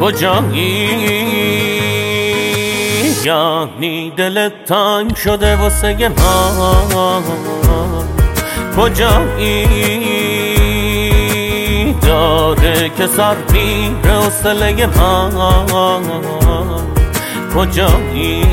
کجایی؟ یعنی دلت تنگ شده واسه من. کجایی؟ داره که سر میره حوصله من. کجایی؟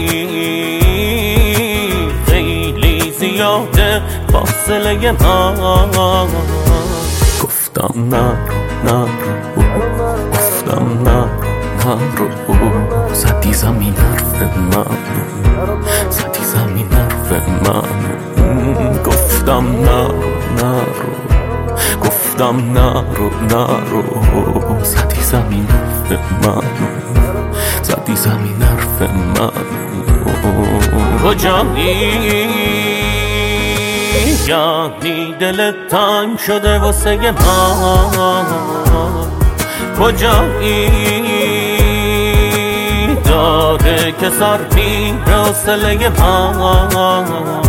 خیلی زیاده فاصله من. گفتم نرو گفتم نرو زدی زمین حرف من، زدی زمین حرف من. گفتم نرو گفتم نرو زدی زمین حرف من، زدی زمین حرف من. کجایی؟ یعنی دلت تنگ شده واسه من. کجایی؟ داره که سر میره حوصله من.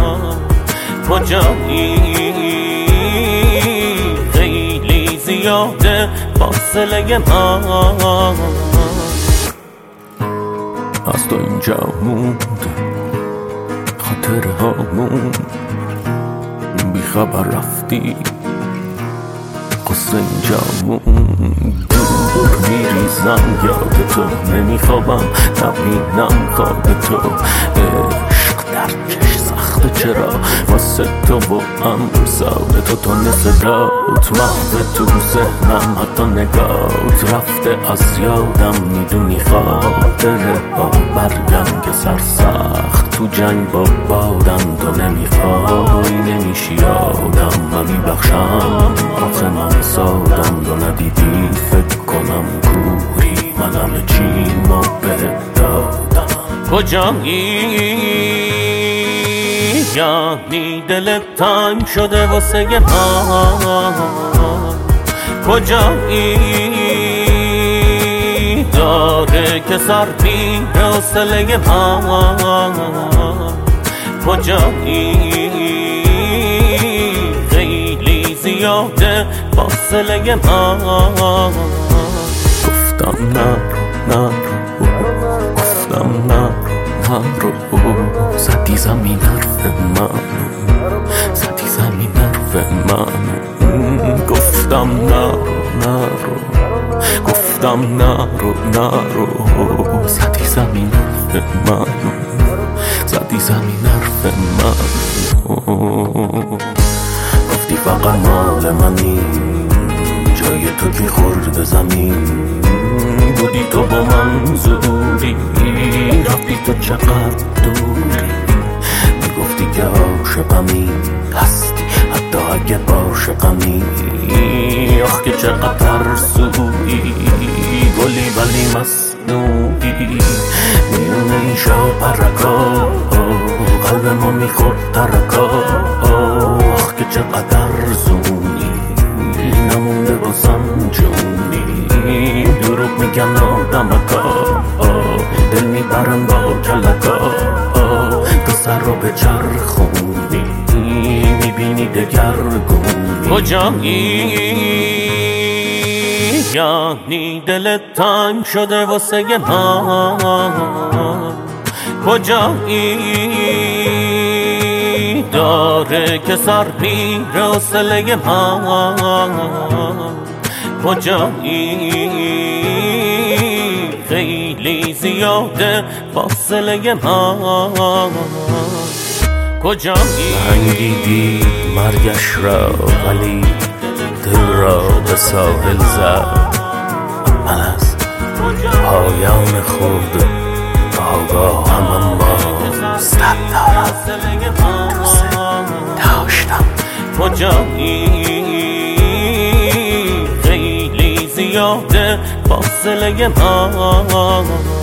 کجایی؟ خیلی زیاده فاصله من. از تو اینجا موند خاطره هامون، بی خبر رفتی قصه اینجا موند. دور میریزم یاد تو، نمیخوابم نبینم خواب تو. عشق درکش سخته چرا واسه تو با هم ساده تو صدات محو تو ذهنم، حتی نگات رفته از یادم. میدونی خاطره ها برگم که سرسخت تو جنگ با بادم. تو نمیخوای نمیشی آدم، من میبخشم آخه من سادم. تو ندیدی فکر کنم کوری، من همه چیمو بهت دادم. کجایی؟ یعنی دلت تنگ شده واسه من. کجایی؟ داره که سر میره حوصله من. کجایی؟ خیلی زیاده فاصله من. گفتم نرو گفتم نرو زدی زمین حرف من، زدی زمین حرف من. گفتم نرو گفتم نرو زدی زمین حرف من، زدی زمین حرف من. گفتی فقط مال منی، جای تو کی خورد زمین. بودی تو با من زوری، رفتی تو چقدر دوری. میگفتی که عاشقمی هستی حتی اگه عاشقمی. آخ که چقدر ترسویی، گلی ولی مصنوعی. میونه این شاپرکا قلب ما میخورد ترکا. آخ که چقدر زونی، نمونده بازم جونی. دروغ میگن آدمکا، دل میبرن با کلکا. تو سر رو به چرخونی، میبینی دگرگونی. کجایی؟ یعنی دلت تنگ شده واسه من. کجایی؟ داره که سر میره حوصله من. کجایی؟ خیلی زیاده فاصله من. کجایی؟ سنگیدی مرگش را ولی دل را به ساحل زد. من از پایان خود آگاهم، اما صد دارم دوست داشتم. کجایی؟ خیلی زیاده فاصله من.